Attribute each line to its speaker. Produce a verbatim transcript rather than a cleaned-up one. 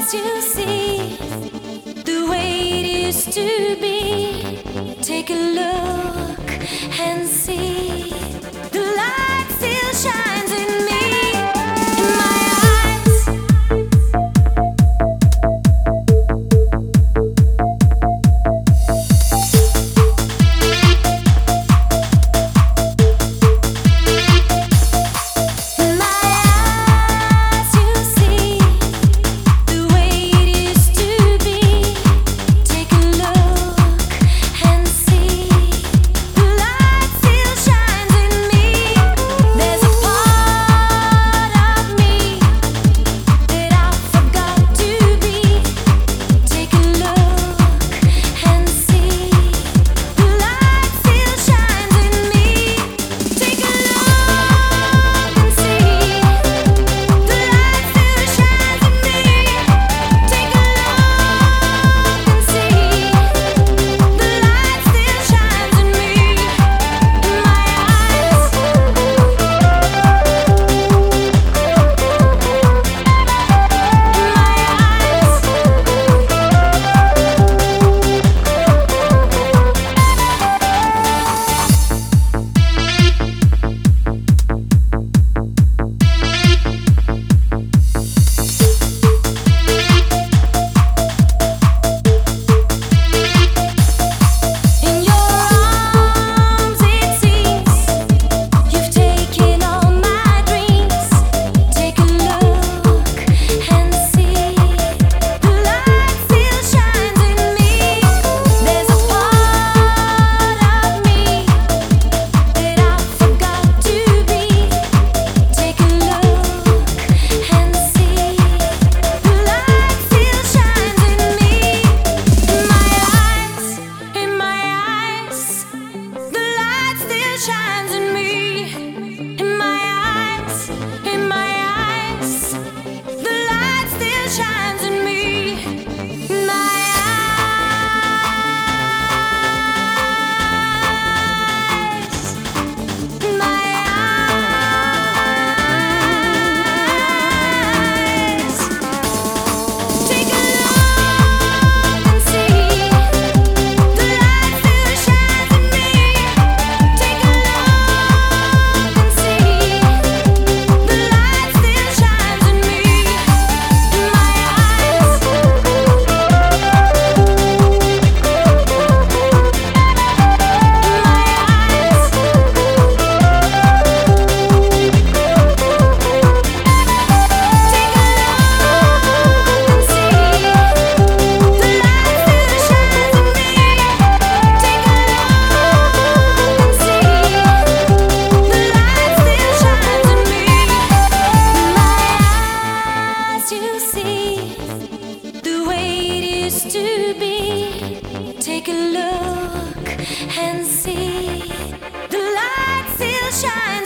Speaker 1: eyes you see the way it used to be. Take a look and see the light still shines in me. In my eyes, in my eyes you see the way it used to be. Take a look and see the light still shines in me. There's a part of me that I forgot to be. Take a look and see the light still shines in me. Take a look and see the light still shines in me. Take a look and see the light still shines in me. In my eyes, in your arms it seems you've taken all my dreams. Take a look and see the light still shines in me. There's a part of me that I forgot to be. Take a look and see the light still shines in me. In my eyes, in my eyes, the light still shines in me. In my eyes, in my eyes, the light still shines in me. In my eyes, in my eyes. Take a look and see the light still shines in me. Take a look and see the light still shines in me. In my eyes, in my eyes you see the way it used to be. Take a look and see the light still shines.